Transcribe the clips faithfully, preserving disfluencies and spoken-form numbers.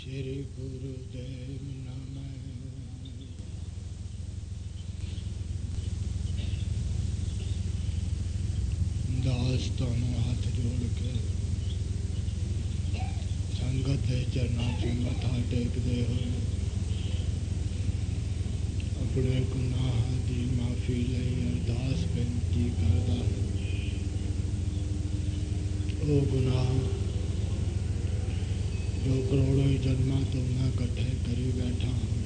श्री गुरुदेव नमः। दास तुहानू हाथ जोड़ के संगत के चरणों च मथा टेकदे होए अपने गुनाह की माफ़ी लई अरदास बेनती करदा है। ओ गुनाह जो करोड़ों ही जन्मां तो मैं कट्ठे करी बैठा हूँ,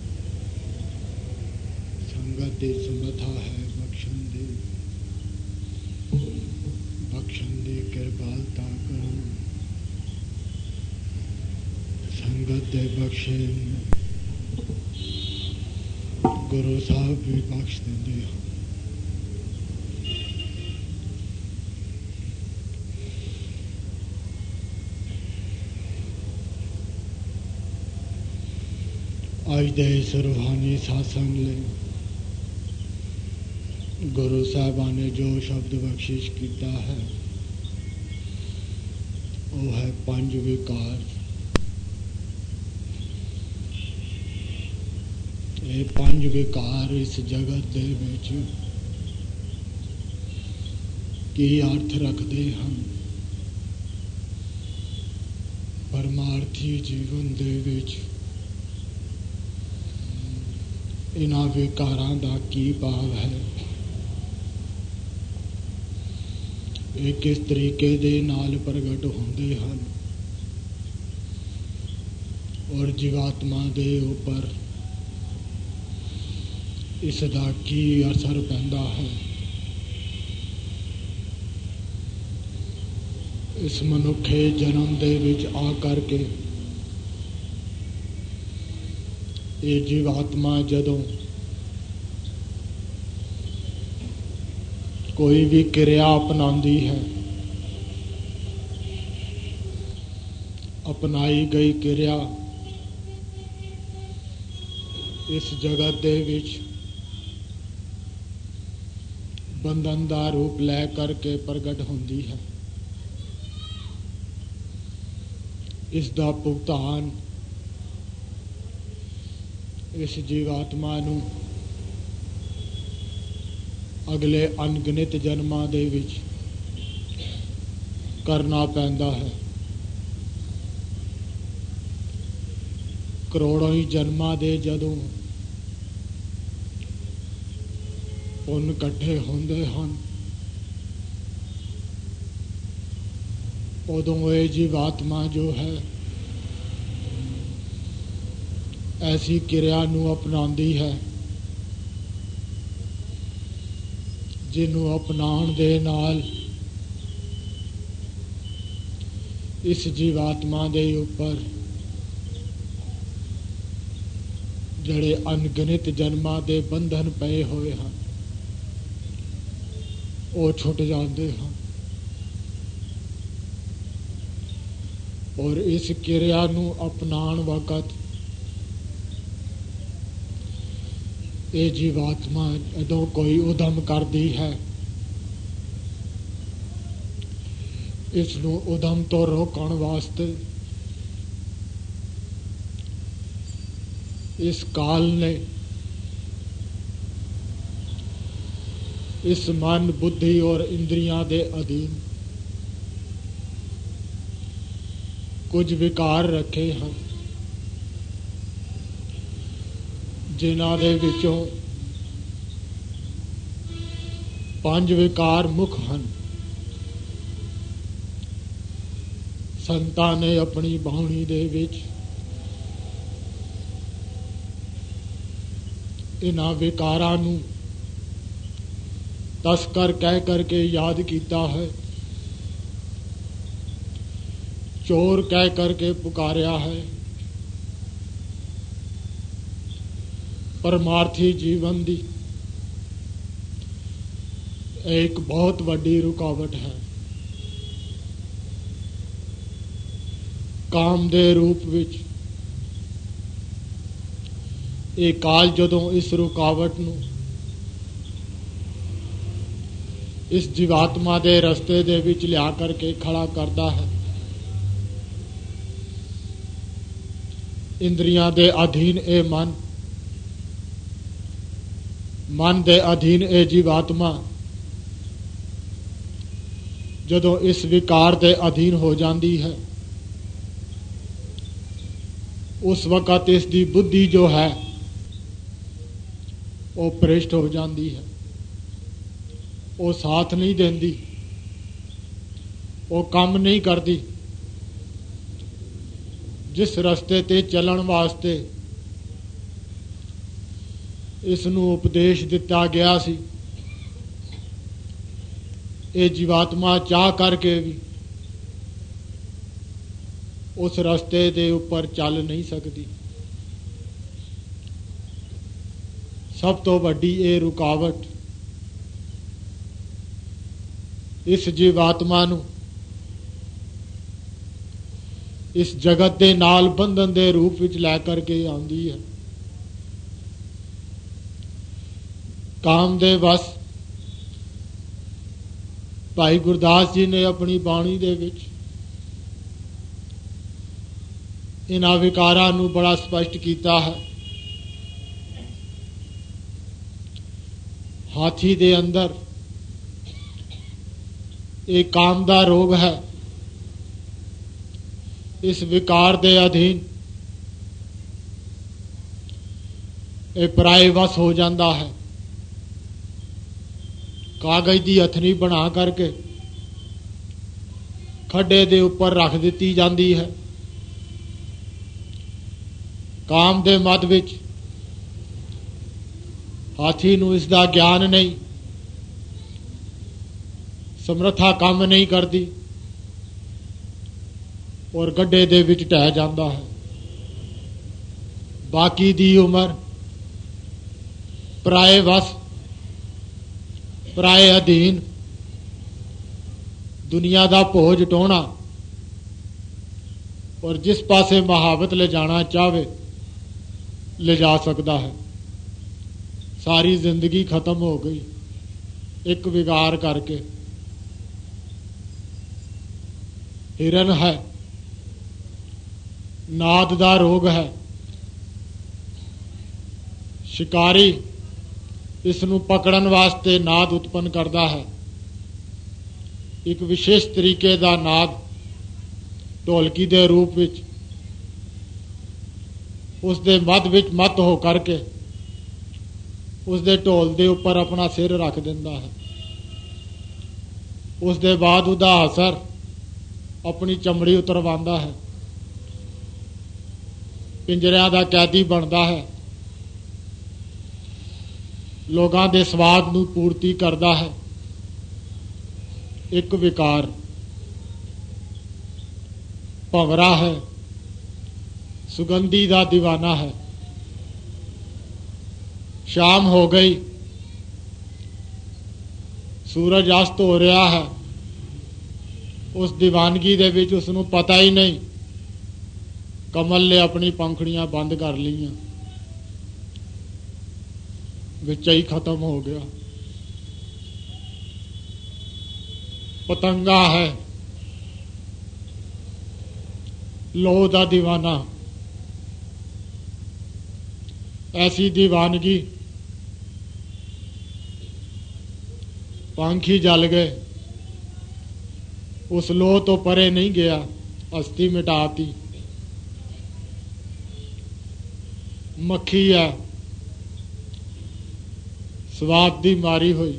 संगत की समर्था है बख्शन दी, बख्शन दी कृपालता करो। संगत दे बख्शे गुरु साहब भी बख्श देंदे हैं। अज दे इस रूहानी सत्संग ले गुरु साहबा ने जो शब्द बख्शिश किया है वो है पंज विकार। ये पंज विकार इस जगत दे विच की अर्थ रखते हैं, परमार्थी जीवन दे विच इन्हां विकारां दा की भाव है, ये किस तरीके दे नाल प्रगट होंदे हन और जीवात्मा दे उपर इसदा की असर पैंदा है। इस मनुखे जन्म दे विच आ करके ये जीवात्मा जदों कोई भी क्रिया अपनाती है, अपनाई गई क्रिया इस जगत दे विच बंधन का रूप लै करके प्रगट होती है। इसका भुगतान इस जीवात्मा नू अगले अनगिनत जन्मां दे विच करना पैंदा है। करोड़ों ही जन्मां दे जदों पुन कट्ठे होंदे हन उदों ये जीवात्मा जो है ऐसी क्रिया नू अपनाती है जिन्हों अपनाउण दे नाल इस जीवात्मा दे उपर जड़े अनगिनत जन्मां दे बंधन पए हुए हैं वो छुट जाते हैं और इस क्रिया नू अपनाउण वकत ये जीवात्मा जदों कोई उदम करती है, इसनू उदम तो रोकण वास्ते इस काल ने इस मन बुद्धि और इंद्रियां दे अधीन कुछ विकार रखे हैं, जिन्हां दे विचों पांच विकार मुख हन। संतां ने अपनी बाणी दे विच इन्हां विकारां नू तस्कर कह करके याद किया है, चोर कह करके पुकारिया है। परमार्थी जीवन की एक बहुत वड्डी रुकावट है। काम दे रूप विच ये काल जदों इस रुकावट नू इस जीवात्मा दे रस्ते दे विच लिया करके खड़ा करता है, ਇੰਦਰੀਆਂ ਦੇ ਅਧੀਨ ਇਹ ਮਨ, ਮਨ ਦੇ ਅਧੀਨ ਇਹ ਜੀਵਾਤਮਾ ਜਦੋਂ ਇਸ ਵਿਕਾਰ ਦੇ ਅਧੀਨ ਹੋ ਜਾਂਦੀ ਹੈ, ਉਸ ਵਕਤ ਇਸ ਦੀ ਬੁੱਧੀ ਜੋ ਹੈ ਉਹ ਭ੍ਰਿਸ਼ਟ ਹੋ ਜਾਂਦੀ ਹੈ, ਉਹ ਸਾਥ ਨਹੀਂ ਦਿੰਦੀ, ਉਹ ਕੰਮ ਨਹੀਂ ਕਰਦੀ। ਜਿਸ ਰਸਤੇ ਤੇ ਚੱਲਣ ਵਾਸਤੇ ਇਸ ਨੂੰ ਉਪਦੇਸ਼ ਦਿੱਤਾ ਗਿਆ ਸੀ, ਇਹ ਜੀਵਾਤਮਾ ਚਾਹ ਕਰਕੇ ਵੀ ਉਸ ਰਸਤੇ ਦੇ ਉੱਪਰ ਚੱਲ ਨਹੀਂ ਸਕਦੀ। ਸਭ ਤੋਂ ਵੱਡੀ ਇਹ ਰੁਕਾਵਟ ਇਸ ਜੀਵਾਤਮਾ ਨੂੰ ਇਸ ਜਗਤ ਦੇ ਨਾਲ ਬੰਧਨ ਦੇ ਰੂਪ ਵਿੱਚ ਲੈ ਕਰਕੇ ਆਉਂਦੀ ਹੈ। ਕਾਮ ਦੇ ਵਸ ਭਾਈ ਗੁਰਦਾਸ ਜੀ ਨੇ ਆਪਣੀ ਬਾਣੀ ਦੇ ਵਿੱਚ ਇਹਨਾਂ ਵਿਕਾਰਾਂ ਨੂੰ ਬੜਾ ਸਪਸ਼ਟ ਕੀਤਾ ਹੈ। ਹਾਥੀ ਦੇ ਅੰਦਰ ਇਹ ਕਾਮ ਦਾ ਰੋਗ ਹੈ, ਇਸ ਵਿਕਾਰ ਦੇ ਅਧੀਨ ਇਹ ਪਰਾਏ ਵਸ ਹੋ ਜਾਂਦਾ ਹੈ। ਕਾਗਜ਼ ਦੀ ਹਥਨੀ ਬਣਾ ਕਰਕੇ ਖੱਡੇ ਦੇ ਉੱਪਰ ਰੱਖ ਦਿੱਤੀ ਜਾਂਦੀ ਹੈ। ਕਾਮ ਦੇ ਮੱਧ ਵਿੱਚ ਹਾਥੀ ਨੂੰ ਇਸ ਦਾ ਗਿਆਨ ਨਹੀਂ, ਸਮਰੱਥਾ ਕੰਮ ਨਹੀਂ ਕਰਦੀ ਔਰ ਗੱਡੇ ਦੇ ਵਿੱਚ ਢਹਿ ਜਾਂਦਾ ਹੈ। ਬਾਕੀ ਦੀ ਉਮਰ ਪਰਾਏ ਵਸ, ਪਰਾਏ ਅਧੀਨ ਦੁਨੀਆ ਦਾ ਭੋਜ ਟੋਣਾ ਔਰ ਜਿਸ ਪਾਸੇ ਮਹਾਵਤ ਲੈ ਜਾਣਾ ਚਾਹਵੇ ਲੈ ਜਾ ਸਕਦਾ ਹੈ। ਸਾਰੀ ਜ਼ਿੰਦਗੀ ਖਤਮ ਹੋ ਗਈ ਇੱਕ ਵਿਕਾਰ ਕਰਕੇ। ਹਿਰਨ ਹੈ, ਨਾਦ ਦਾ ਰੋਗ ਹੈ। ਸ਼ਿਕਾਰੀ ਇਸ ਨੂੰ ਪਕੜਨ ਵਾਸਤੇ ਨਾਦ ਉਤਪੰਨ ਕਰਦਾ ਹੈ। ਇੱਕ ਵਿਸ਼ੇਸ਼ ਤਰੀਕੇ ਦਾ ਨਾਦ ਢੋਲਕੀ ਦੇ ਰੂਪ ਵਿੱਚ ਉਸ ਦੇ ਮੱਧ ਵਿੱਚ ਮੱਤ ਹੋ ਕਰਕੇ ਉਸ ਦੇ ਢੋਲ ਦੇ ਉੱਪਰ ਆਪਣਾ ਸਿਰ ਰੱਖ ਦਿੰਦਾ ਹੈ। ਉਸ ਦੇ ਬਾਅਦ ਉਹਦਾ ਅਸਰ ਆਪਣੀ ਚਮੜੀ ਉਤਰਵਾਉਂਦਾ ਹੈ, ਪਿੰਜਰਿਆਂ ਦਾ ਕੈਦੀ ਬਣਦਾ ਹੈ, ਲੋਕਾਂ ਦੇ ਸਵਾਦ ਨੂੰ ਪੂਰਤੀ ਕਰਦਾ ਹੈ। ਇੱਕ ਵਿਕਾਰ ਭੰਵਰਾ ਹੈ, ਸੁਗੰਧੀ ਦਾ دیਵਾਨਾ ਹੈ। ਸ਼ਾਮ ਹੋ ਗਈ, ਸੂਰਜ ਅਸਤ ਹੋ ਰਿਹਾ ਹੈ। ਉਸ ਦੀਵਾਨਗੀ ਦੇ ਵਿੱਚ ਉਸ ਨੂੰ ਪਤਾ ਹੀ ਨਹੀਂ ਕਮਲ ਨੇ ਆਪਣੀ ਪੰਖੜੀਆਂ ਬੰਦ ਕਰ ਲਈਆਂ, ਵਿੱਚ ਹੀ ਖਤਮ ਹੋ ਗਿਆ। ਪਤੰਗਾ ਹੈ, ਲੋਹ ਦਾ دیਵਾਨਾ। ਐਸੀ ਦੀਵਾਨਗੀ, ਪੰਖ ਹੀ ਜਲ ਗਏ, ਉਸ ਲੋਹ ਤੋਂ ਪਰੇ ਨਹੀਂ ਗਿਆ, ਹਸਤੀ ਮਿਟਾਤੀ। ਮੱਖੀ ਹੈ, ਸਵਾਦ ਦੀ ਮਾਰੀ ਹੋਈ,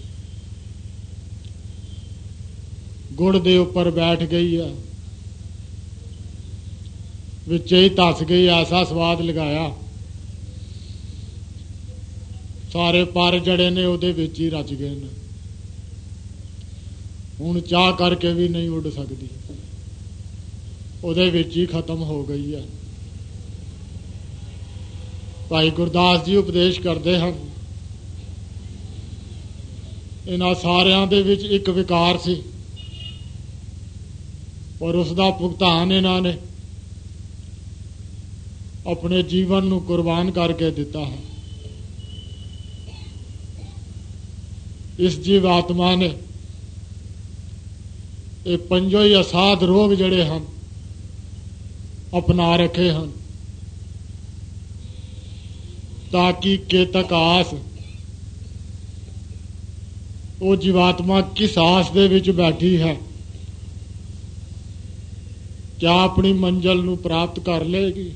ਗੁੜ ਦੇ ਉੱਪਰ ਬੈਠ ਗਈ ਹੈ, ਵਿੱਚ ਹੀ ਧਸ ਗਈ। ਐਸਾ ਸਵਾਦ ਲਗਾਇਆ, ਸਾਰੇ ਪਰ ਜੜੇ ਨੇ ਉਹਦੇ ਵਿੱਚ ਹੀ ਰਚ ਗਏ ਨੇ। ਹੁਣ ਚਾਹ ਕਰਕੇ ਵੀ ਨਹੀਂ ਉੱਡ ਸਕਦੀ, ਉਹਦੇ ਵਿੱਚ ਹੀ ਖਤਮ ਹੋ ਗਈ ਹੈ। ਭਾਈ ਗੁਰਦਾਸ ਜੀ ਉਪਦੇਸ਼ ਕਰਦੇ ਹਨ, ਇਹਨਾਂ ਸਾਰਿਆਂ ਦੇ ਵਿੱਚ ਇੱਕ ਵਿਕਾਰ ਸੀ ਔਰ ਉਸ ਦਾ ਭੁਗਤਾਨ ਇਹਨਾਂ ਨੇ ਆਪਣੇ ਜੀਵਨ ਨੂੰ ਕੁਰਬਾਨ ਕਰਕੇ ਦਿੱਤਾ ਹੈ। ਇਸ ਜੀਵਾਤਮਾ ਨੇ ਇਹ ਪੰਜੋ ਹੀ ਅਸਾਧ ਰੋਗ ਜਿਹੜੇ ਹਨ ਅਪਣਾ ਰੱਖੇ ਹਨ। ताकि केतक आस वो जीवात्मा किस आस दे विच बैठी है, क्या अपनी मंजिल नूं प्राप्त कर लेगी?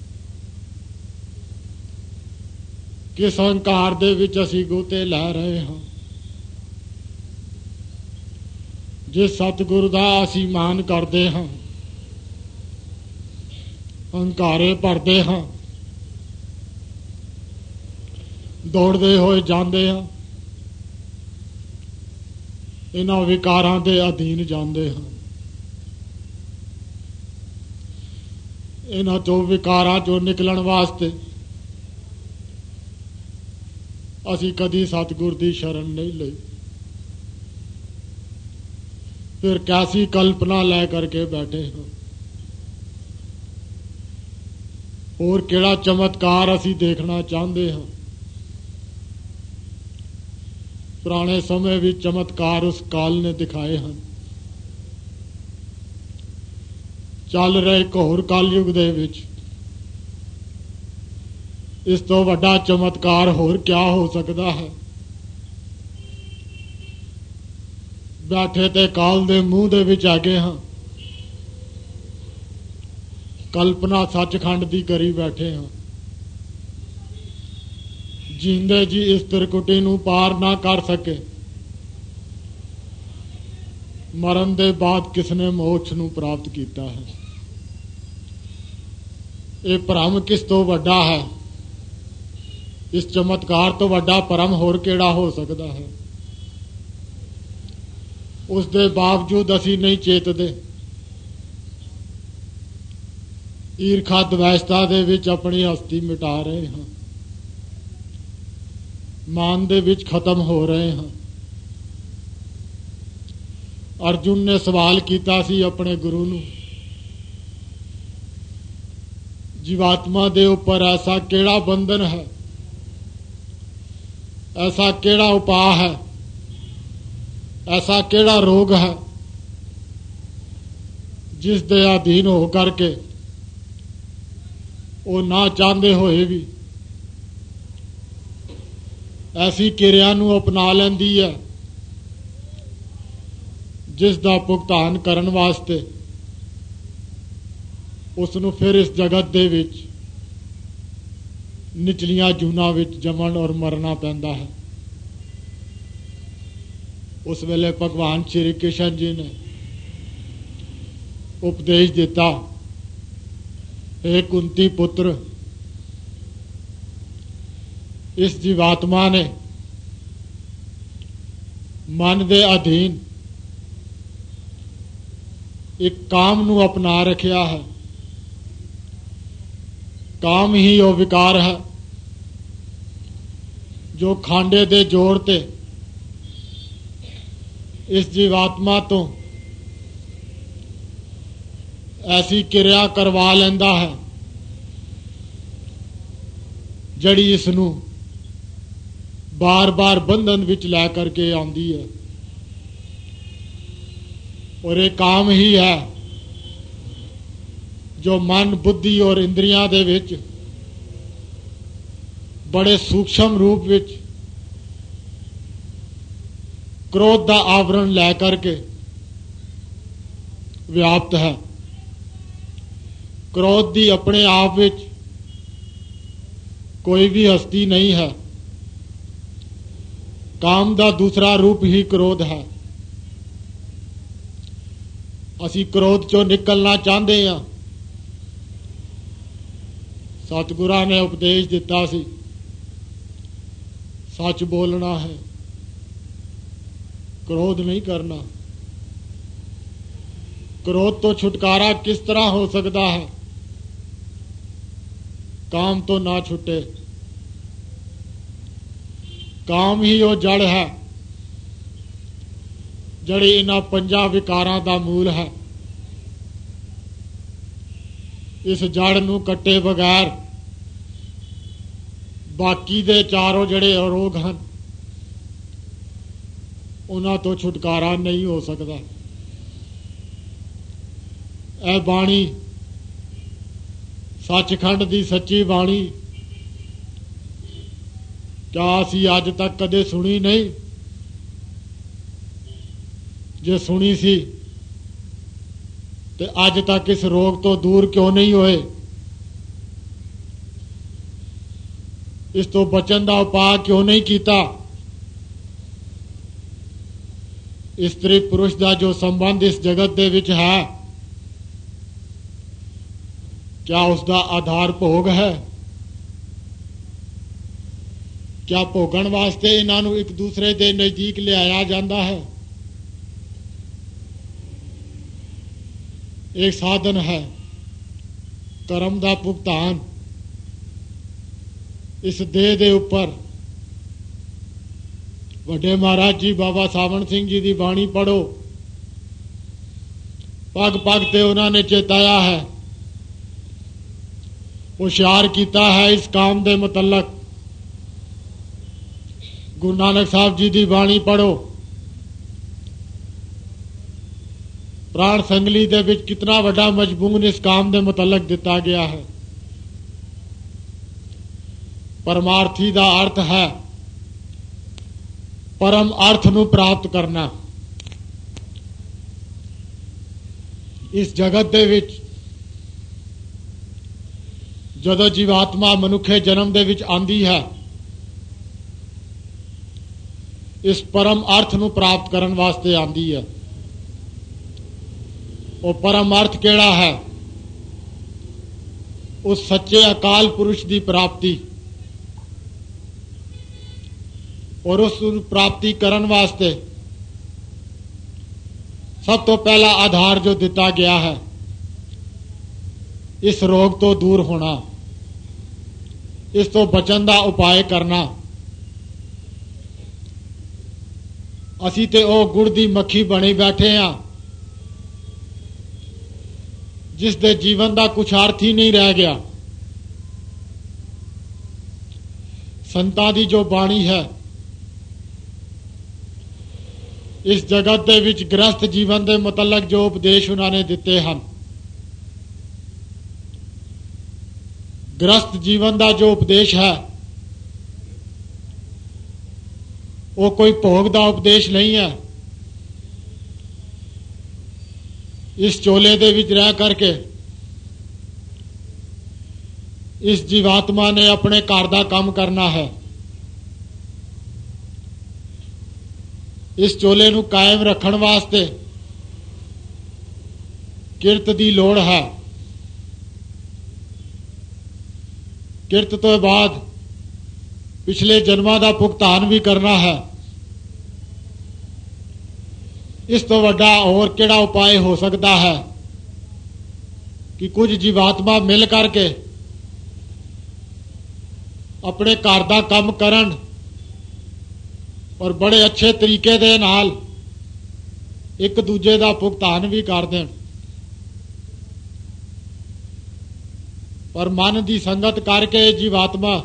किस अहंकार दे विच असीं गोते लै रहे हां? जिस सतगुरु दा असीं मान करदे हां, हंकारे भरदे हां, दौड़दे होए जांदे हां, इन्हां विकारां दे अधीन जांदे हां। इन्हां चों विकारां चों निकलण वास्ते असीं कदी सतगुर दी शरण नहीं लई। फिर कैसी कल्पना लै करके बैठे हां? और केड़ा चमत्कार असीं देखना चाहते हां? पुराने समय विच चमत्कार उस काल ने दिखाए हैं। चल रहे घोर कलयुग दे विच इस तो वड्डा चमत्कार होर क्या हो सकता है? बैठे ते काल दे मूँह दे विच आगे हाँ, कल्पना सचखंड दी करी बैठे हाँ। जींदे जी इस त्रिकुटी नूं पार ना कर सके, मरण दे बाद किसने मोक्ष नूं प्राप्त कीता है? ये भरम किस तो वड्डा है? इस चमत्कार तो वड्डा भरम होर केड़ा हो सकता है? उस दे बावजूद असीं नहीं चेतदे, ईर्खा द्वैषता दे विच अपनी हस्ती मिटा रहे हैं, मान दे विच खत्म हो रहे हैं। अर्जुन ने सवाल किया सी अपने गुरु नूं, जीवात्मा दे उपर ऐसा केड़ा बंधन है, ऐसा केड़ा उपाय है, ऐसा केड़ा रोग है जिस दे अधीन हो करके वो ना चाहते होए भी ऐसी किरिया नूं अपना लैंदी है जिस दा भुगतान करन वास्ते उसनूं फिर इस जगत दे विच निचलियां जूनां विच जमन और मरना पैंदा है। उस वेले भगवान श्री कृष्ण जी ने उपदेश दिता, हे कुंती पुत्र, इस जीवात्मा ने मन दे अधीन एक काम नूं अपना रखिया है। काम ही वो विकार है जो खांडे दे जोर ते इस जीवात्मा तो ऐसी क्रिया करवा लेंदा है जड़ी इसनूं बार बार बंधन विच लै करके आंदी है। और ये काम ही है जो मन बुद्धि और इंद्रियां दे विच बड़े सूक्ष्म रूप विच क्रोध का आवरण लै करके व्याप्त है। क्रोध दी अपने आप विच कोई भी हस्ती नहीं है, काम का दूसरा रूप ही क्रोध है। असी क्रोध चों निकलना चाहते हैं। सतगुरां ने उपदेश दिता सी, सच बोलना है, क्रोध नहीं करना। क्रोध तो छुटकारा किस तरह हो सकता है? काम तो ना छुटे। काम ही वो जड़ है जड़ी इन्हां पंजा विकारां दा मूल है। इस जड़ नूं कट्टे बगैर बाकी दे चारों जड़े रोग हैं उन्हां तो छुटकारा नहीं हो सकता। ए बाणी सचखंड दी सच्ची बाणी क्या असी अज तक कदे सुनी नहीं? जे सुनी सी ते अज तक इस रोग तो दूर क्यों नहीं होए? इस तो बचन का उपाय क्यों नहीं किया? स्त्री पुरुष का जो संबंध इस जगत दे विच है, क्या उसका आधार भोग है? क्या भोगण वास्ते इन्हों एक दूसरे के नजदीक लियाया जाता है? एक साधन है कर्म का भुगतान। इस देह दे उपर वड्डे महाराज जी बाबा सावण सिंह जी की बाणी पढ़ो, पग पग ते उन्होंने चेताया है, होशियार किया है इस काम के मुतलक। गुरु नानक साहब जी की बाणी पढ़ो, प्राण संगली दे विच कितना वड्डा मजमून इस काम के मुतलक दिता गया है। परमार्थी का अर्थ है परम अर्थ नूं प्राप्त करना। इस जगत दे विच जदों जीवात्मा मनुखे जन्म दे विच आंदी है, इस परम अर्थ नूं प्राप्त करन वास्ते आंदी है। वो परम अर्थ केड़ा है? उस सच्चे अकाल पुरुष की प्राप्ति। और उस प्राप्ति करन वास्ते सब तो पहला आधार जो दिता गया है, इस रोग तो दूर होना, इस तो बचन का उपाय करना। असी ते ओ गुड़ दी मक्खी बने बैठे हाँ, जिस दे जीवन का कुछ अर्थ ही नहीं रह गया। संतां दी जो बाणी है, इस जगत दे विच गृहस्थ जीवन के मुतलक जो उपदेश उन्होंने दिते हैं, गृहस्थ जीवन का जो उपदेश है वो कोई भोग का उपदेश नहीं है। इस चोले दे विच रह करके इस जीवात्मा ने अपने घर का काम करना है। इस चोले नूं कायम रखण वास्ते किरत की लोड़ है। किरत तो बाद पिछले जन्मां का भुगतान भी करना है। इस तो वड्डा और केड़ा उपाय हो सकता है कि कुछ जीवात्मा मिल करके अपने घर का काम करन और बड़े अच्छे तरीके दे नाल एक दूजे का भुगतान भी कर दें। पर मन की संगत करके जीवात्मा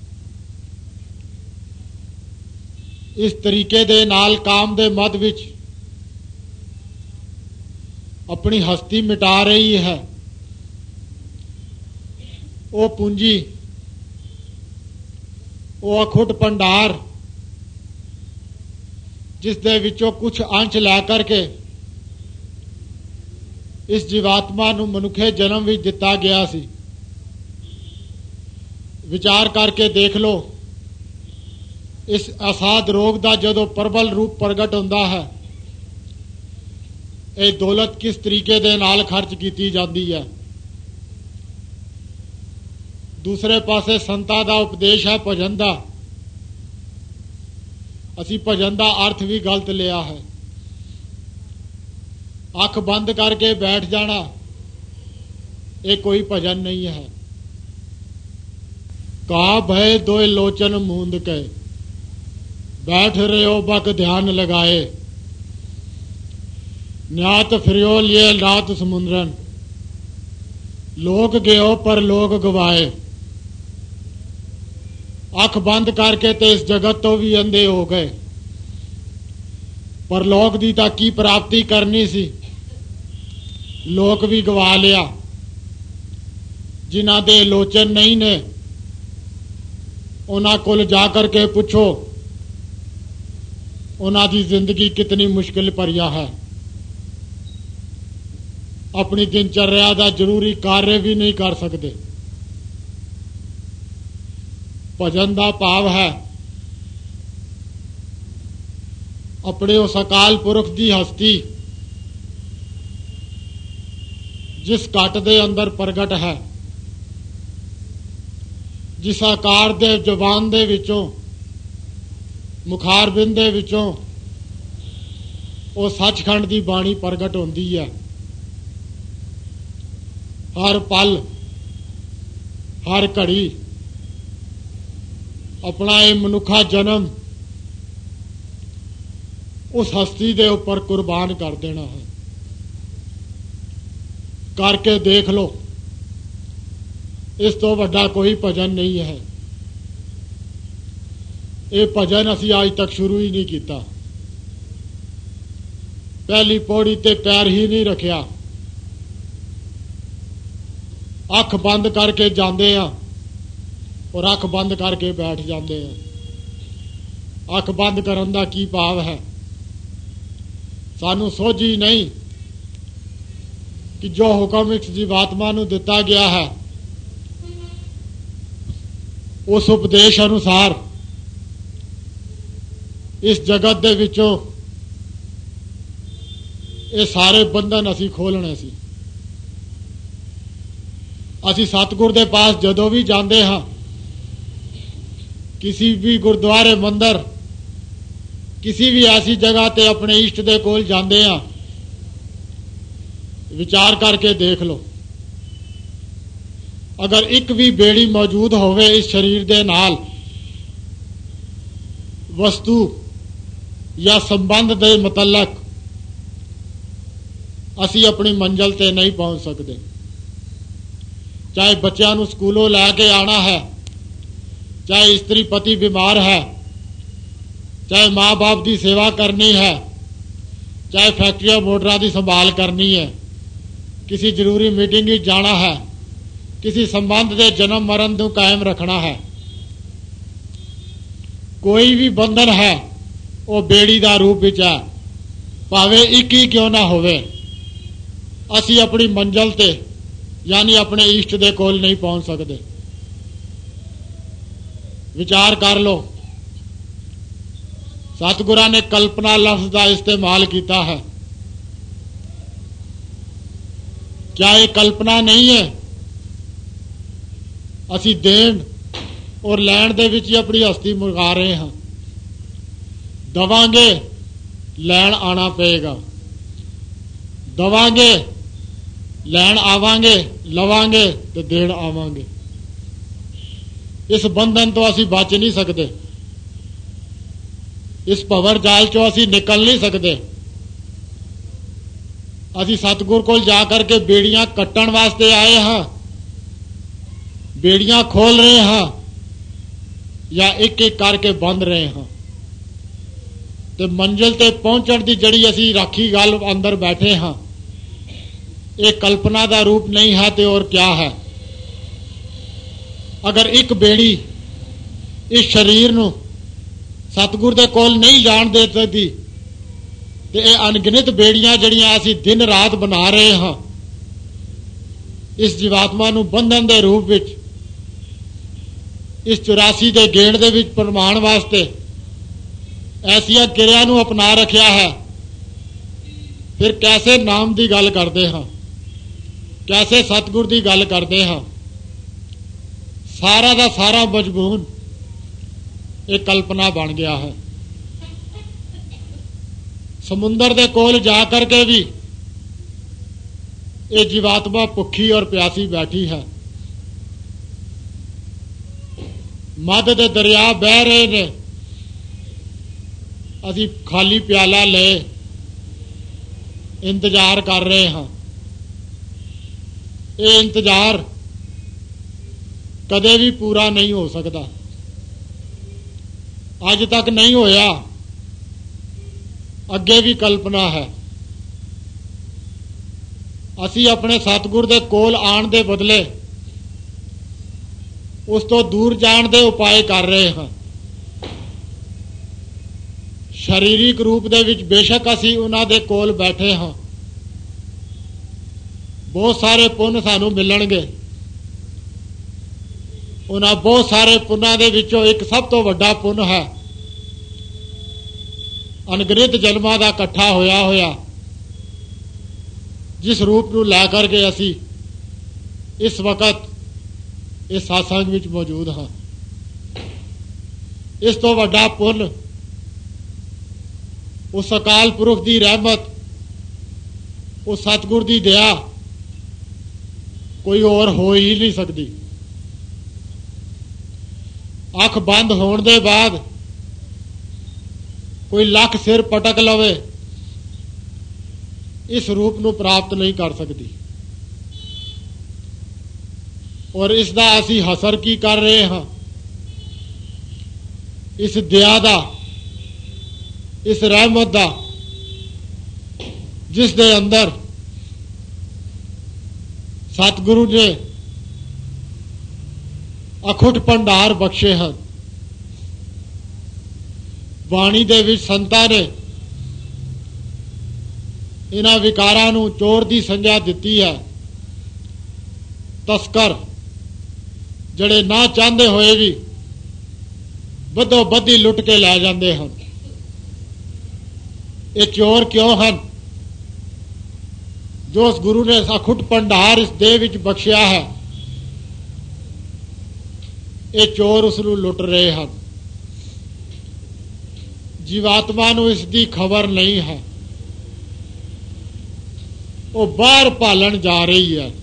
इस तरीके दे नाल काम दे मद विच अपनी हस्ती मिटा रही है। वो पूंजी, वो अखुट भंडार जिस दे विचों कुछ अंश लै करके इस जीवात्मा नूं मनुखे जन्म विच दिता गया सी। विचार करके देख लो, इस असाध रोग का जदों प्रबल रूप प्रगट होंदा है, ये दौलत किस तरीके दे नाल खर्च की जाती है। दूसरे पासे संतां दा उपदेश है भजन का। असी भजन का अर्थ भी गलत लिया है। अख बंद करके बैठ जाना, ये कोई भजन नहीं है। का भय दोए लोचन मूंद के, बैठ रहे हो बक ध्यान लगाए, न्यात फिरियो लिए रात समुद्रन, लोग गयो पर लोग गवाए। अख बंद करके तो इस जगत तो भी अंधे हो गए, पर लोक दी तां की प्राप्ति करनी सी, लोक भी गवा लिया। जिन्हां दे लोचन नहीं ने उन्हां कोल जा करके पुछो उन्हां दी जिंदगी कितनी मुश्किल भरिया है। अपनी दिनचर्या का जरूरी कार्य भी नहीं कर सकते। भजन का भाव है अपने उस अकाल पुरख की हस्ती जिस घट दे अंदर प्रगट है, जिस आकार दे जबान दे विचों मुखारबिंद दे विचों वो सचखंड की बाणी प्रगट होंदी है। हर पल हर घड़ी अपना ये मनुखा जन्म उस हस्ती दे ऊपर कुर्बान कर देना है। करके देख लो, इस तो वड्डा कोई भजन नहीं है। ये भजन असी आज तक शुरू ही नहीं किया। पहली पौड़ी ते पैर ही नहीं रखिया, अख बंद करके जाते हैं और अख बंद करके बैठ जाते हैं। अख बंद करन दा की भाव है? सानू सोझी नहीं कि जो हुक्म इस जीवात्मा नू दिता गया है उस उपदेश अनुसार इस जगत दे विचों ये सारे बंधन असी खोलने सी। असी सतगुर दे पास जदों भी जाते हाँ, किसी भी गुरुद्वारे मंदिर किसी भी ऐसी जगह ते अपने इष्ट दे कोल जाते हाँ, विचार करके देख लो, अगर एक भी बेड़ी मौजूद होवे इस शरीर दे नाल वस्तु या संबंध दे मुतलक, असी अपनी मंजिल ते नहीं पहुंच सकते। चाहे बच्चों को स्कूलों लैके आना है, चाहे स्त्री पति बीमार है, चाहे माँ बाप की सेवा करनी है, चाहे फैक्ट्रिया मोटरां की संभाल करनी है, किसी जरूरी मीटिंग ही जाना है, किसी संबंध के जन्म मरण को कायम रखना है, कोई भी बंधन है वो बेड़ी का रूप विच है, भावे एक ही क्यों ना होवे। असी अपनी मंजिल ते यानी अपने इष्ट दे कोल नहीं पहुंच सकते। विचार कर लो, सतगुरां ने कल्पना लफ्ज का इस्तेमाल किया है। क्या ये कल्पना नहीं है? असी देन और लैण दे विच ही अपनी हस्ती मुका रहे हैं। दवांगे लैण आना पेगा, दवांगे लैण आवांगे, लवांगे तो देण आवांगे। इस बंधन तो असी बच नहीं सकते, इस भंवर जाल चो असी निकल नहीं सकते। असी सतगुर को जाकर के बेड़ियां कट्टण वास्ते आए हाँ, बेड़ियां खोल रहे हाँ या एक एक करके बंद रहे हाँ। तो मंजिल ते पहुंचण की जड़ी असी राखी गल अंदर बैठे हाँ, ये कल्पना का रूप नहीं है तो और क्या है? अगर एक बेड़ी इस शरीर नू सतगुर दे कोल नहीं जान दे सकती तो ये अनगिनत बेड़ियां जड़ियां असी दिन रात बना रहे हाँ, इस जीवात्मा नू बंधन दे रूप विच इस चौरासी के गेड़ दे विच प्रमाण वास्ते ऐसिया किरिया नू अपना रखिया है। फिर कैसे नाम की गल करते हाँ, कैसे सतगुर की गल करते हाँ? सारा का सारा मजमून एक कल्पना बन गया है। समुंदर दे कोल जा करके भी ये जीवात्मा भुखी और प्यासी बैठी है। मद दे दरिया बह रहे ने, असी खाली प्याला ले इंतजार कर रहे हाँ। ये इंतजार कदे भी पूरा नहीं हो सकता, अज तक नहीं होया, अगे भी कल्पना है। असी अपने सतगुर दे कोल आण दे बदले ਉਸ ਤੋਂ ਦੂਰ ਜਾਣ ਦੇ ਉਪਾਅ ਕਰ ਰਹੇ ਹਾਂ। ਸਰੀਰਕ ਰੂਪ ਦੇ ਵਿੱਚ ਬੇਸ਼ੱਕ ਅਸੀਂ ਉਹਨਾਂ ਦੇ ਕੋਲ ਬੈਠੇ ਹਾਂ, ਬਹੁਤ ਸਾਰੇ ਪੁੰਨ ਸਾਨੂੰ ਮਿਲਣਗੇ। ਉਹਨਾਂ ਬਹੁਤ ਸਾਰੇ ਪੁੰਨਾਂ ਦੇ ਵਿੱਚੋਂ ਇੱਕ ਸਭ ਤੋਂ ਵੱਡਾ ਪੁੰਨ ਹੈ ਅਣਗਿਣਤ ਜਨਮਾਂ ਦਾ ਇਕੱਠਾ ਹੋਇਆ ਹੋਇਆ, ਜਿਸ ਰੂਪ ਨੂੰ ਲੈ ਕਰਕੇ ਅਸੀਂ ਇਸ ਵਕਤ ਇਸ ਸਾਸੰਗ ਵਿੱਚ ਮੌਜੂਦ ਹਾਂ। ਇਸ ਤੋਂ ਵੱਡਾ ਪੁੰਨ ਉਸ ਅਕਾਲ ਪੁਰਖ ਦੀ ਰਹਿਮਤ, ਉਸ ਸਤਿਗੁਰ ਦੀ ਦਇਆ ਕੋਈ ਹੋਰ ਹੋ ਹੀ ਨਹੀਂ ਸਕਦੀ। ਅੱਖ ਬੰਦ ਹੋਣ ਦੇ ਬਾਅਦ ਕੋਈ ਲੱਖ ਸਿਰ ਪਟਕ ਲਵੇ, ਇਸ ਰੂਪ ਨੂੰ ਪ੍ਰਾਪਤ ਨਹੀਂ ਕਰ ਸਕਦੀ। ਔਰ ਇਸ ਦਾ ਅਸੀਂ ਹਸਰ ਕੀ ਕਰ ਰਹੇ ਹਾਂ? ਇਸ ਦਇਆ ਦਾ, ਇਸ ਰਹਿਮਤ ਦਾ, ਜਿਸ ਦੇ ਅੰਦਰ ਸਤਿਗੁਰੂ ਨੇ ਅਖੁੱਟ ਭੰਡਾਰ ਬਖਸ਼ੇ ਹਨ। ਬਾਣੀ ਦੇ ਵਿੱਚ ਸੰਤਾਂ ਨੇ ਇਹਨਾਂ ਵਿਕਾਰਾਂ ਨੂੰ ਚੋਰ ਦੀ ਸੰਜਾ ਦਿੱਤੀ ਹੈ। ਤਸਕਰ ਜਿਹੜੇ ਨਾ ਚਾਹੁੰਦੇ ਹੋਏ ਵੀ ਬੱਧੋ ਬੱਧੀ ਲੁੱਟ ਕੇ ਲੈ ਜਾਂਦੇ ਹਨ। ਇਹ ਚੋਰ ਕਿਉਂ ਹਨ? ਜੋ ਉਸ ਗੁਰੂ ਨੇ ਅਖੁੱਟ ਭੰਡਾਰ ਇਸ ਦੇਹ ਵਿੱਚ ਬਖਸ਼ਿਆ ਹੈ, ਇਹ ਚੋਰ ਉਸ ਨੂੰ ਲੁੱਟ ਰਹੇ ਹਨ। ਜੀਵਾਤਮਾ ਨੂੰ ਇਸ ਦੀ ਖਬਰ ਨਹੀਂ ਹੈ। ਉਹ ਬਾਹਰ ਭਾਲਣ ਜਾ ਰਹੀ ਹੈ।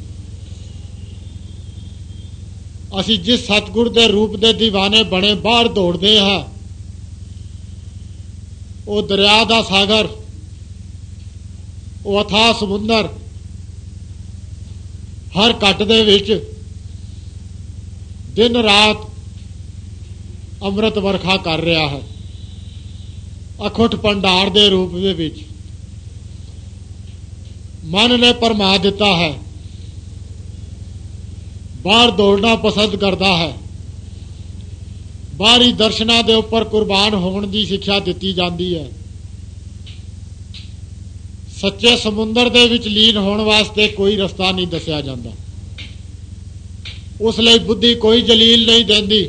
ਅਸੀਂ ਜਿਸ ਸਤਿਗੁਰ ਦੇ ਰੂਪ ਦੇ ਦੀਵਾਨੇ ਬਣੇ ਬਾਹਰ ਦੌੜਦੇ ਹਾਂ, ਉਹ ਦਰਿਆ ਦਾ ਸਾਗਰ, ਉਹ ਅਥਾਹ ਸਮੁੰਦਰ ਹਰ ਘੱਟ ਦੇ ਵਿੱਚ ਦਿਨ ਰਾਤ ਅੰਮ੍ਰਿਤ ਵਰਖਾ ਕਰ ਰਿਹਾ ਹੈ, ਅਖੁੱਟ ਭੰਡਾਰ ਦੇ ਰੂਪ ਦੇ ਵਿੱਚ। ਮਨ ਨੇ ਭਰਮਾ ਦਿੱਤਾ ਹੈ, ਬਾਹਰ ਦੌੜਨਾ ਪਸੰਦ ਕਰਦਾ ਹੈ। ਬਾਹਰੀ ਦਰਸ਼ਨਾਂ ਦੇ ਉੱਪਰ ਕੁਰਬਾਨ ਹੋਣ ਦੀ ਸਿੱਖਿਆ ਦਿੱਤੀ ਜਾਂਦੀ ਹੈ। ਸੱਚੇ ਸਮੁੰਦਰ ਦੇ ਵਿੱਚ ਲੀਨ ਹੋਣ ਵਾਸਤੇ ਕੋਈ ਰਸਤਾ ਨਹੀਂ ਦੱਸਿਆ ਜਾਂਦਾ। ਉਸ ਲਈ ਬੁੱਧੀ ਕੋਈ ਜਲੀਲ ਨਹੀਂ ਦਿੰਦੀ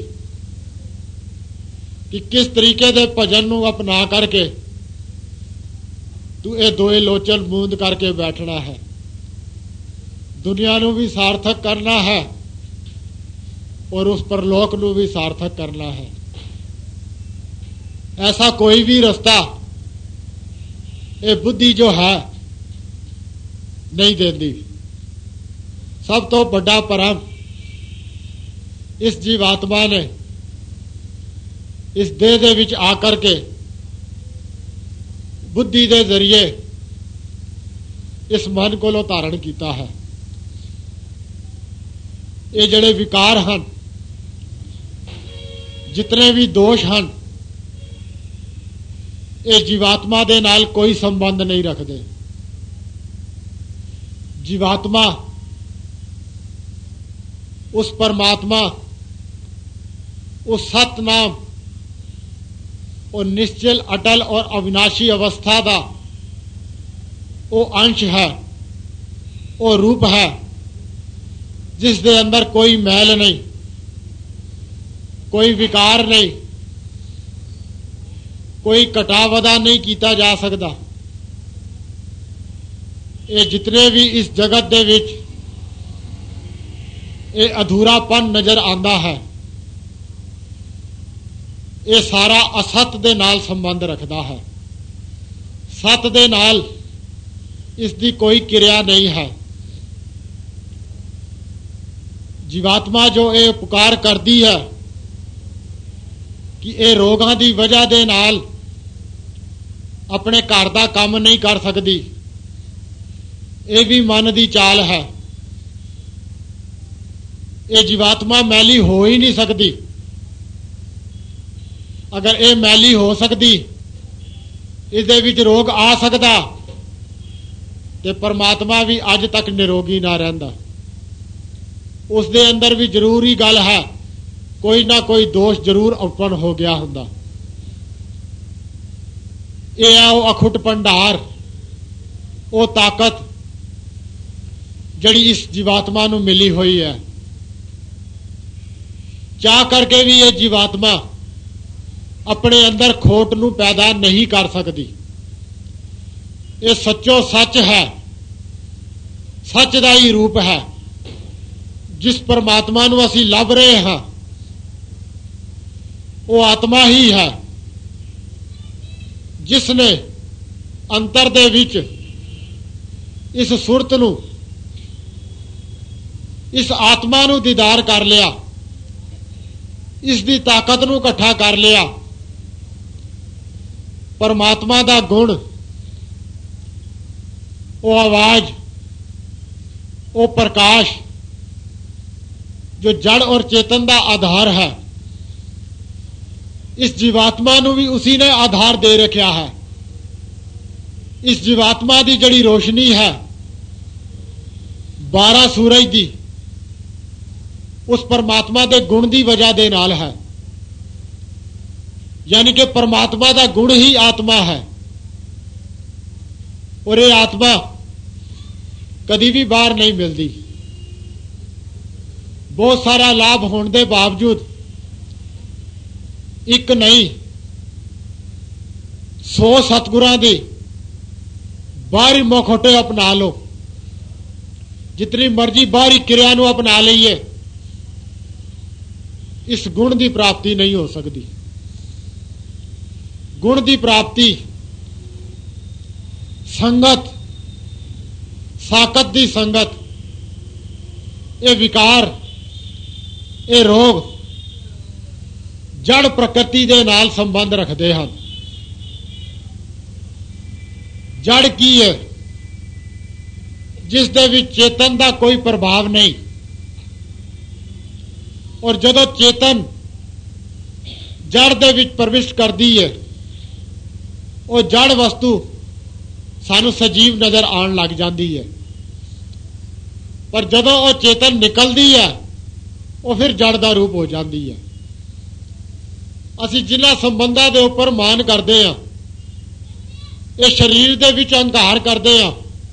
ਕਿ ਕਿਸ ਤਰੀਕੇ ਦੇ ਭਜਨ ਨੂੰ ਅਪਣਾ ਕਰਕੇ ਤੂੰ ਇਹ ਦੋਏ ਲੋਚਨ ਬੂੰਦ ਕਰਕੇ ਬੈਠਣਾ ਹੈ। ਦੁਨੀਆ ਨੂੰ ਵੀ ਸਾਰਥਕ ਕਰਨਾ ਹੈ और उस परलोक ਨੂੰ भी सार्थक करना है। ऐसा कोई भी रास्ता ये बुद्धि जो है नहीं देती। सब तो बड़ा परम इस जीवात्मा ने इस देह दे विच आकर के बुद्धि के जरिए इस मन को धारण किया है। ये जड़े विकार हैं, जितने भी दोष हैं, ये जीवात्मा दे नाल कोई संबंध नहीं रखते। जीवात्मा उस परमात्मा, उस सतनाम और निश्चल अटल और अविनाशी अवस्था का वो अंश है, वो रूप है जिस दे अंदर कोई मैल नहीं, कोई विकार नहीं, कोई कटावदा नहीं किया जा सकता। ये जितने भी इस जगत दे विच ये अधूरापन नजर आता है, ये सारा असत दे नाल संबंध रखता है। सत दे नाल इसकी कोई क्रिया नहीं है। जीवात्मा जो ये पुकार करती है कि ये रोगां की वजह दे नाल अपने घर का काम नहीं कर सकती, ये भी मन की चाल है। ये जीवात्मा मैली हो ही नहीं सकती। अगर ये मैली हो सकती, इस दे विच रोग आ सकता, तो परमात्मा भी अज तक निरोगी ना रहिंदा। उस दे अंदर भी जरूरी गल है कोई ना कोई दोष जरूर उत्पन्न हो गया हुंदा। यह है वो अखुट भंडार, वो ताकत जड़ी इस जीवात्मा नूं मिली हुई है। चाह करके भी ये जीवात्मा अपने अंदर खोट नूं पैदा नहीं कर सकती। ये सच्चो सच है, सच दा ही रूप है। जिस परमात्मा नूं असीं लभ रहे हां वो आत्मा ही है, जिसने अंतर दे विच इस सुरत नूं, इस आत्मा नूं दीदार कर लिया, इस दी ताकत नूं इकट्ठा कर लिया। परमात्मा दा गुण, वो आवाज, वो प्रकाश जो जड़ और चेतन का आधार है, इस जीवात्मा नूं भी उसी ने आधार दे रखा है। इस जीवात्मा की जड़ी रोशनी है बारह सूरज की, उस परमात्मा के गुण की वजह दे नाल है। यानी कि परमात्मा का गुण ही आत्मा है, और ये आत्मा कभी भी बाहर नहीं मिलती। बहुत सारा लाभ होने के बावजूद एक नहीं सौ सतगुरां दी बाहरी मुखौटे अपना लो, जितनी मर्जी बाहरी क्रिया नूं अपना लीए, इस गुण की प्राप्ति नहीं हो सकती। गुण की प्राप्ति संगत, साकत की संगत, ये विकार, ये रोग जड़ प्रकृति दे नाल संबंध रखते हैं। जड़ की है? जिस दे विच चेतन का कोई प्रभाव नहीं, और जदों चेतन जड़ दे विच प्रविष्ट करती है, वो जड़ वस्तु सानू सजीव नजर आन लग जाती है। पर जदों वो चेतन निकलती है, वो फिर जड़ का रूप हो जाती है। असी जिन्हां संबंधां दे उपर मान करते हैं, ये शरीर दे विच अहंकार करते हैं,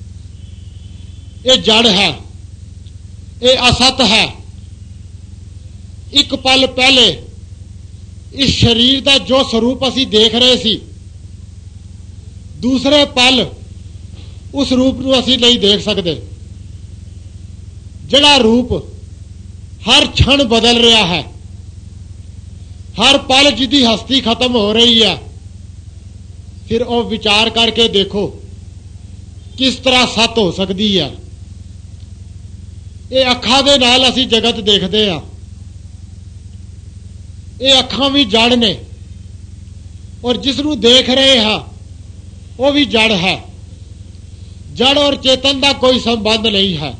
ये जड़ है, ये असत है। एक पल पहले इस शरीर का जो स्वरूप असी देख रहे सी, दूसरे पल उस रूप नूं असी नहीं देख सकते। जिहड़ा रूप हर क्षण बदल रहा है, हर पल जिहदी हस्ती खत्म हो रही है, फिर वो विचार करके देखो किस तरह सत हो सकती है। ये अखां दे नाल असी जगत देखते हैं, ये अखां भी जड़ ने, और जिसनूं देख रहे हैं वो भी जड़ है। जड़ और चेतन का कोई संबंध नहीं है,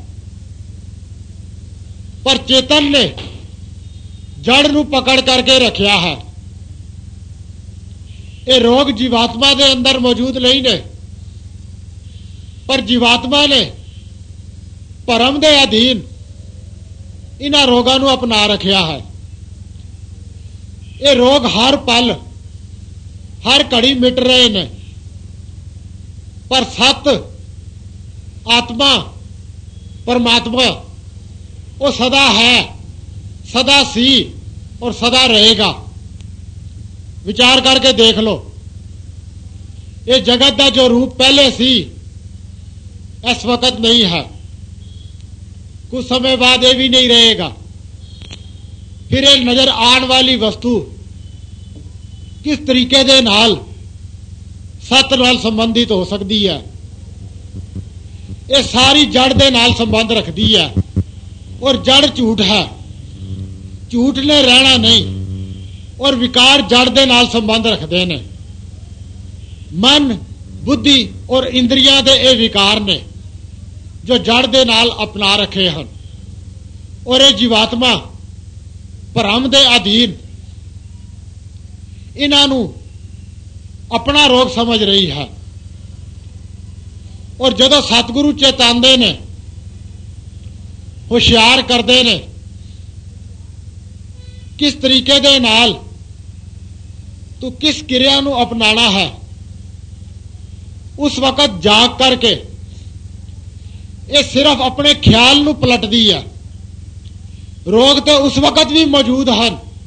पर चेतन ने जड़ नूं पकड़ करके रखा है। ये रोग जीवात्मा के अंदर मौजूद नहीं ने, पर जीवात्मा ने भरम के अधीन इन्हां रोगां नूं अपना रखा है। ये रोग हर पल हर घड़ी मिट रहे हैं, पर सत आत्मा परमात्मा वो सदा है, सदा सी और सदा रहेगा। विचार करके देख लो, ये जगत का जो रूप पहले सी इस वक्त नहीं है, कुछ समय बाद ये भी नहीं रहेगा। फिर ये नजर आने वाली वस्तु किस तरीके दे नाल सत नाल संबंधित हो सकती है? ये सारी जड़ दे नाल संबंध रखती है, और जड़ झूठ है, झूठ ने रहना नहीं, और विकार जड़ दे नाल संबंध रखते हैं। मन, बुद्धि और इंद्रियां दे ये विकार ने जो जड़ दे नाल अपना रखे हैं, और ये जीवात्मा भरम दे अधीन इन्हां नूं अपना रोग समझ रही है। और जदों सतगुरु चेतांदे ने, होशियार करते ने किस तरीके दे नाल तू किस क्रिया नूं अपनाना है, उस वक्त जाग करके ये सिर्फ अपने ख्याल नूं पलटदी है। रोग तो उस वक्त भी मौजूद हैं,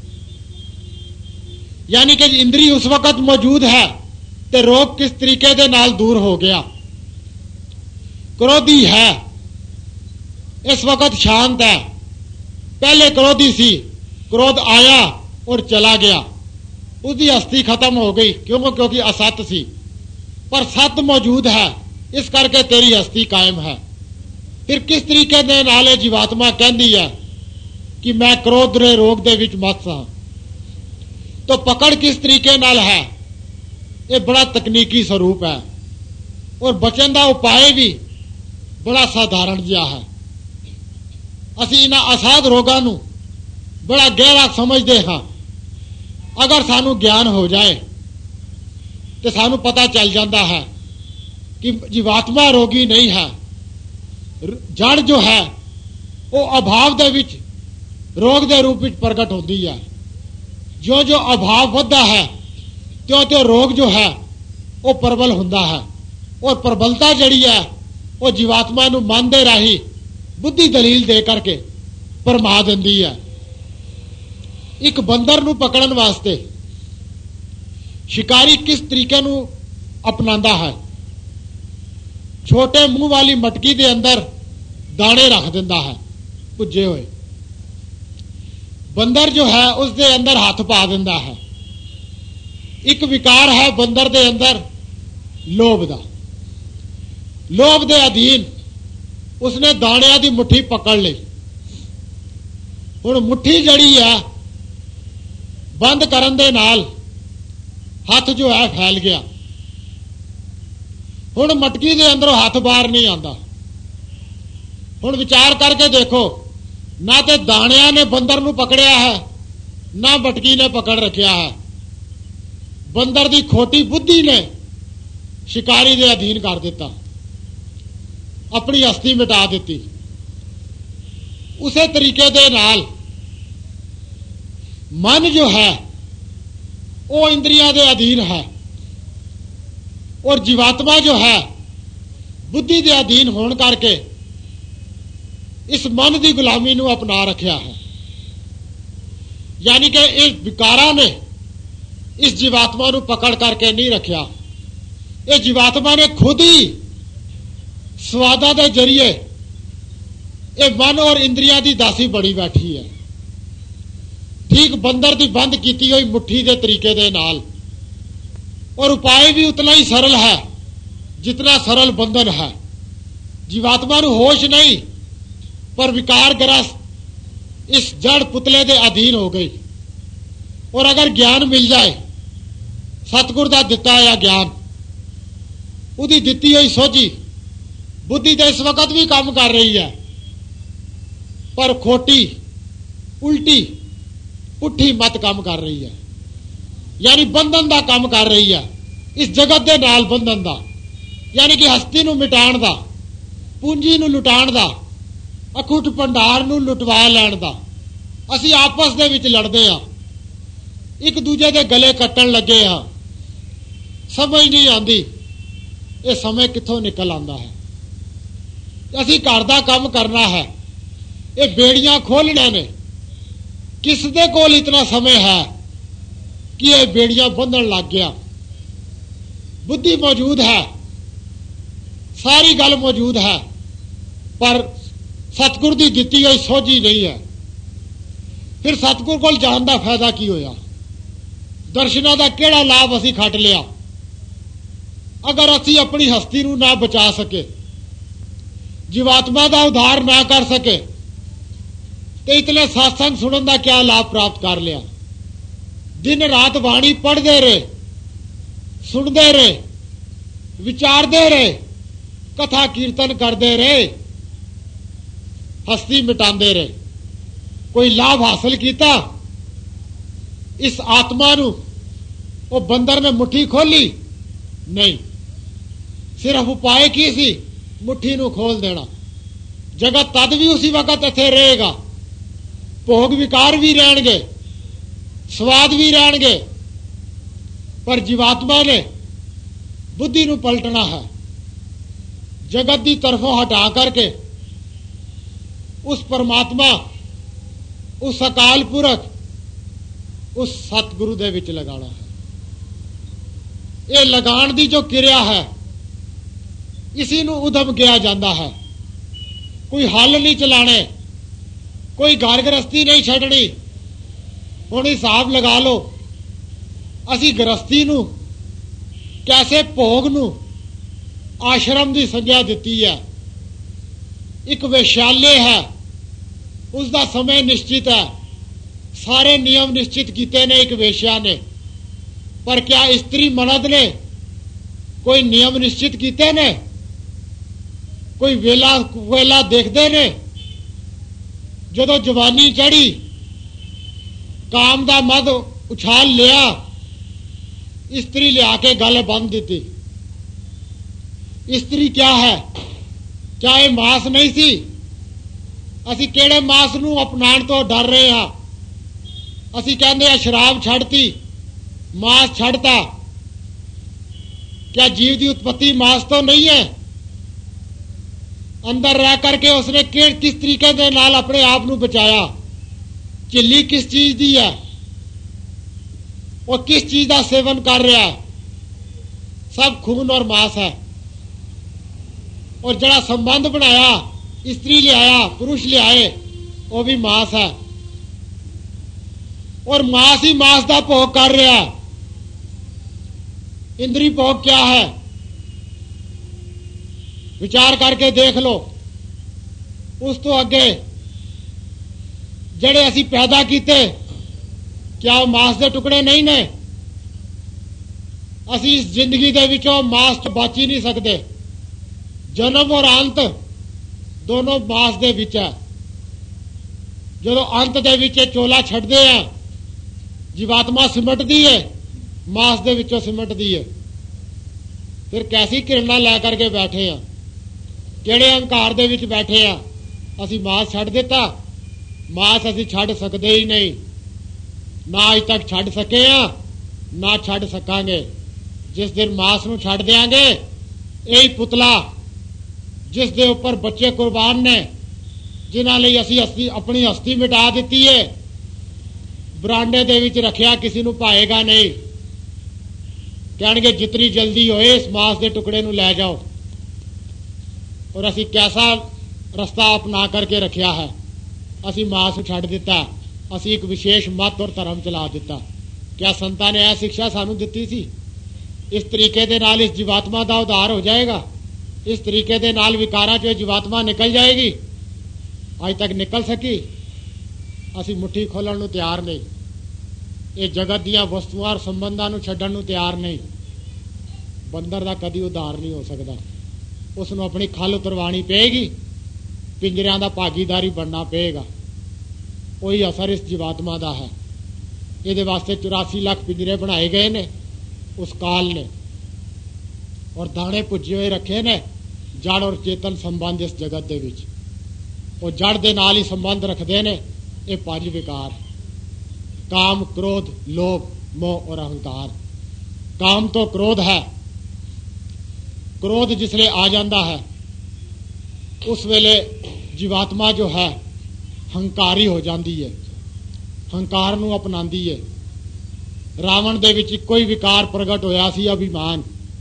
यानी कि इंद्री उस वक्त मौजूद है तो रोग किस तरीके दे नाल दूर हो गया। क्रोधी है, इस वक्त शांत है, पहले क्रोधी सी, क्रोध आया और चला गया, उसकी हस्ती खत्म हो गई, क्यों? क्योंकि असत सी, पर सत मौजूद है, इस करके तेरी हस्ती कायम है। फिर किस तरीके दे नाल जीवात्मा कहती है कि मैं क्रोध दे रोग दे विच मत सा। तो पकड़ किस तरीके नाल है, ये बड़ा तकनीकी स्वरूप है, और बचन का उपाय भी बड़ा साधारण जिहा है। असी इन्हां असाध रोगां नूं बड़ा गहरा समझते हाँ। अगर सानू ज्ञान हो जाए तो सानू पता चल जाता है कि जीवात्मा रोगी नहीं है, जड़ जो है वो अभाव दे विच रोग दे रूप विच प्रगट होती है। जो जो अभाव वधदा है त्यों त्यों रोग जो है वो प्रबल हुंदा है, और प्रबलता जड़ी है वो जीवात्मा नूं मन दे राही बुद्धि दलील दे करके भरमा दिंदी है। एक बंदर नूं पकड़न वास्ते शिकारी किस तरीके नूं अपनांदा है, छोटे मुंह वाली मटकी दे अंदर दाने रख दिंदा है भुजे हुए। बंदर जो है उसके अंदर हाथ पा दिंदा है। एक विकार है बंदर दे अंदर लोभ दा। लोभ दे अधीन उसने दाणियां दी मुट्ठी पकड़ ली। हुण मुट्ठी जड़ी है बंद करन दे नाल हाथ जो है फैल गया। हुण मटकी दे अंदरों हाथ बाहर नहीं आंदा। हुण विचार करके देखो, ना तो दाणियां ने बंदर नूं पकड़िया है, ना मटकी ने पकड़ रखिया है। बंदर दी खोटी बुद्धि ने शिकारी दे अधीन कर दिता, अपनी हस्ती मिटा दी। उसे तरीके दे नाल मन जो है वो इंद्रियां दे अधीन है, और जीवात्मा जो है बुद्धि दे अधीन होने करके इस मन की गुलामी नूं अपना रखिया है। यानी कि इस विकारा ने इस जीवात्मा नूं पकड़ करके नहीं रखिया। ये जीवात्मा ने खुद ही स्वादा के जरिए ये मन और इंद्रियां की दासी बड़ी बैठी है। ठीक बंदर की बंद की हुई मुट्ठी के तरीके दे नाल। और उपाय भी उतना ही सरल है जितना सरल बंधन है। जीवात्मा नूं होश नहीं, पर विकार ग्रस्त इस जड़ पुतले के अधीन हो गई। और अगर ज्ञान मिल जाए, सतगुर का दिता है ज्ञान, उसकी दिती हुई सोझी बुद्धि तो इस वक्त भी काम कर रही है, पर खोटी उल्टी पुठी मत काम कर रही है। यानी बंधन का काम कर रही है, इस जगत के नाल बंधन का, यानी कि हस्ती नूं मिटाण दा, पूंजी नूं लुटाण दा, अखुट भंडार नूं लुटवा लैण दा। असीं आपस दे विच लड़दे हां, एक दूजे दे गले कट्टण लगे हां, समझ नहीं आती ये समय कित्थों निकल आंदा है। असीं घर दा काम करना है, ये बेड़ियां खोलने ने, किस दे कोल इतना समय है कि ये बेड़ियां बंधन लग गया। बुद्धि मौजूद है, सारी गल मौजूद है, पर सतगुर की दिती हुई सोझी नहीं है। फिर सतगुर को जान का फायदा की होया? दर्शनां का केड़ा लाभ असी खट लिया अगर असी अपनी हस्ती नूं ना बचा सके, जीवात्मा का उद्धार ना कर सके, तो इतने सत्संग सुनने का क्या लाभ प्राप्त कर लिया? दिन रात वाणी पढ़ते रहे, सुनते रहे, विचारते रहे, कथा कीर्तन करते रहे, हस्ती मिटाते रहे, कोई लाभ हासिल किया? इस आत्मा नूं वो बंदर ने मुट्ठी खोली नहीं, सिर्फ उपाय की सी मुट्ठी नूं खोल देना। जगत तद भी उसी वक्त इत्थे रहेगा, भोग विकार भी रहणगे, ਸਵਾਦ ਵੀ ਰਹਿਣਗੇ, ਪਰ ਜੀਵਾਤਮਾ ਨੇ ਬੁੱਧੀ ਨੂੰ ਪਲਟਣਾ ਹੈ। ਜਗਤ ਦੀ ਤਰਫੋਂ ਹਟਾ ਕਰਕੇ ਉਸ ਪਰਮਾਤਮਾ, ਉਸ ਅਕਾਲ ਪੁਰਖ, ਉਸ ਸਤਿਗੁਰੂ ਦੇ ਵਿੱਚ ਲਗਾਣਾ ਹੈ। ਇਹ ਲਗਾਉਣ ਦੀ ਜੋ ਕਿਰਿਆ ਹੈ, ਇसी ਨੂੰ ਉਦਮ ਕਿਹਾ ਜਾਂਦਾ ਹੈ। ਕੋਈ ਹੱਲ ਨਹੀਂ ਚਲਾਣੇ, ਕੋਈ ਘਰ ਗ੍ਰਸਤੀ ਨਹੀਂ ਛੱਡਣੀ। ਹੁਣ ਹਿਸਾਬ ਲਗਾ ਲਓ, ਅਸੀਂ ਗ੍ਰਸਤੀ ਨੂੰ ਕੈਸੇ ਭੋਗ ਨੂੰ ਆਸ਼ਰਮ ਦੀ ਸੰਗਿਆ ਦਿੱਤੀ ਹੈ। ਇੱਕ ਵੇਸ਼ਾਲੇ ਹੈ, ਉਸ ਦਾ ਸਮੇਂ ਨਿਸ਼ਚਿਤ ਹੈ, ਸਾਰੇ ਨਿਯਮ ਨਿਸ਼ਚਿਤ ਕੀਤੇ ਨੇ ਇੱਕ ਵੇਸ਼ਿਆ ਨੇ। ਪਰ ਕਿਆ ਇਸਤਰੀ ਮਰਦ ਨੇ ਕੋਈ ਨਿਯਮ ਨਿਸ਼ਚਿਤ ਕੀਤੇ ਨੇ? ਕੋਈ ਵੇਲਾ ਵੇਲਾ ਦੇਖਦੇ ਨੇ? ਜਦੋਂ ਜਵਾਨੀ ਚੜੀ, ਕਾਮ ਦਾ ਮਦ ਉਛਾਲ ਲਿਆ, ਇਸਤਰੀ ਲਿਆ ਕੇ ਗਲ ਬੰਨ ਦਿੱਤੀ। ਇਸਤਰੀ ਕਿਆ ਹੈ? ਕਿਆ ਇਹ ਮਾਸ ਨਹੀਂ ਸੀ? ਅਸੀਂ ਕਿਹੜੇ ਮਾਸ ਨੂੰ ਅਪਣਾਉਣ ਤੋਂ ਡਰ ਰਹੇ ਹਾਂ? ਅਸੀਂ ਕਹਿੰਦੇ ਆ ਸ਼ਰਾਬ ਛੱਡਤੀ, ਮਾਸ ਛੱਡਤਾ। क्या जीव की उत्पत्ति मास तो नहीं है? अंदर रह करके उसने किस तरीके दे नाल अपने आप नू बचाया? झिल्ली किस चीज दी है? और किस चीज का सेवन कर रहा है? सब खून और मांस है। और जड़ा संबंध बनाया, स्त्री लियाया, पुरुष लियाए, वो भी मांस है। और मांस ही मांस का भोग कर रहा है। इंद्री भोग क्या है? विचार करके देख लो। उस तो अगे जड़े असी पैदा किते, क्या वो मांस के टुकड़े नहीं ने? असी इस जिंदगी दे विचों मांस तो बच ही नहीं सकते। जन्म और अंत दोनों मांस दे विच है। जदों अंत दे विच चोला छड्डदे आ, जीवात्मा सिमटदी है, मांस दे विचों सिमटदी है। फिर कैसी किरणा लै करके बैठे आ, किहड़े अहंकार दे विच बैठे आ? असी मांस छड्ड दिता। मांस असी छड्ड सकदे ही नहीं, ना अज तक छड्ड सके आ, ना छड्ड सकांगे। जिस दिन मांस नूं छड्ड देंगे, यही पुतला जिस दे उपर बच्चे कुर्बान ने, जिन्हां लई असी असी अपनी हस्ती मिटा दिती है, बरांडे दे विच रखिया, किसी नूं भाएगा नहीं। कहणगे जितनी जल्दी होए इस मांस के टुकड़े नूं लै जाओ। और असी कैसा रस्ता अपना करके रखिया है? असी मांस छड्ड दिता, असी एक विशेष मत और धर्म चला दिता। क्या संतां ने यह शिक्षा सानू दिती सी? इस तरीके दे नाल इस जीवात्मा का उद्धार हो जाएगा, इस तरीके दे नाल विकारां चों जीवात्मा निकल जाएगी। अज तक निकल सकी? असी मुट्ठी खोलण नूं तैयार नहीं। ये जगत दीयां वस्तुआं और संबंधां नूं छड्डण नूं तैयार नहीं। बंदर दा कदी उद्धार नहीं हो सकदा। उसनूं अपनी खल उतरवाणी पेगी, पिंजरियां दा भागीदारी बनना पेगा। कोई असर इस जीवात्मा दा है। ये वास्ते चौरासी लाख पिंजरे बनाए गए ने उस काल ने, और दाने भुजे हुए रखे ने जड़ और चेतन संबंध इस जगत दे विच। वो जड़ दे नाल ही संबंध रखते ने ये पंज विकार: काम, क्रोध, लोभ, मोह और अहंकार। काम तो क्रोध है। क्रोध जिसले आ जाता है, उस वेले जीवात्मा जो है हंकारी हो जाती है, हंकार नूं अपनाती है। रावण दे विच इक्को ही विकार प्रगट होया सी, अभिमान।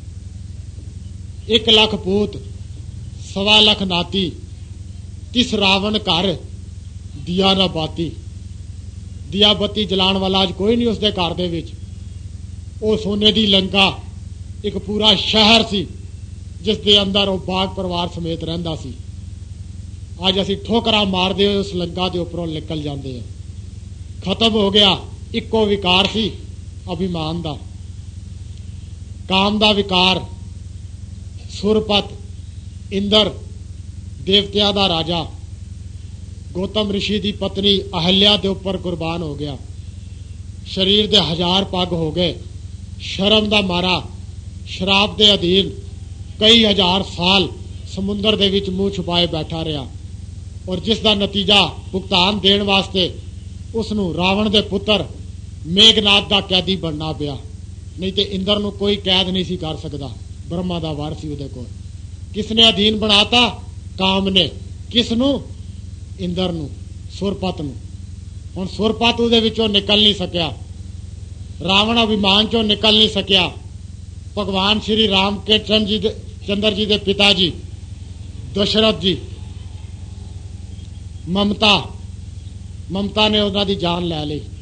एक लख पूत, सवा लख नाती, तिस रावण घर दिया ना बाती। दिया बत्ती जलाण वाला अज कोई नहीं उसके घर दे विच। वो सोने की लंका एक पूरा शहर सी, जिस दे अंदर वो बाग परिवार समेत रहिंदा सी। अज असीं ठोकरां मारदे होए उस लंका के उपरों निकल जाते हैं। खत्म हो गया। इक्को विकार सी, अभिमान दा। काम दा विकार, सुरपत, इंद्र देवतिया दा राजा, गौतम ऋषि की पत्नी अहल्या के उपर कुर्बान हो गया। शरीर दे हजार पग हो गए। शर्म दा मारा शराब के अधीन कई हजार साल समुद्र दे विच मुंह छुपाए बैठा रहा। और जिसका नतीजा भुगतान देण वास्ते उसनूं रावण दे पुत्र ਮੇਘਨਾਥ ਦਾ ਕੈਦੀ ਬਣਨਾ ਪਿਆ। ਨਹੀਂ ਤੇ ਇੰਦਰ ਨੂੰ ਕੋਈ ਕੈਦ ਨਹੀਂ ਸੀ ਕਰ ਸਕਦਾ। ਬ੍ਰਹਮਾ ਦਾ ਵਰ ਸੀ ਉਹਦੇ ਕੋਲ। ਕਿਸ ਨੇ ਅਧੀਨ ਬਣਾਤਾ? ਕਾਮ ਨੇ। ਕਿਸ ਨੂੰ? ਇੰਦਰ ਨੂੰ, ਸੁਰਪਤ ਨੂੰ। ਹੁਣ ਸੁਰਪਤ ਉਹਦੇ ਵਿੱਚੋਂ ਨਿਕਲ ਨਹੀਂ ਸਕਿਆ। ਰਾਵਣ ਅਭਿਮਾਨ ਚੋਂ ਨਿਕਲ ਨਹੀਂ ਸਕਿਆ। ਭਗਵਾਨ ਸ਼੍ਰੀ ਰਾਮ ਕ੍ਰਿਸ਼ਨ ਜੀ ਦੇ ਚੰਦਰ ਜੀ ਦੇ ਪਿਤਾ ਜੀ ਦਸ਼ਰਥ ਜੀ, ਮਮਤਾ ਮਮਤਾ ਨੇ ਉਹਨਾਂ ਦੀ ਜਾਨ ਲੈ ਲਈ।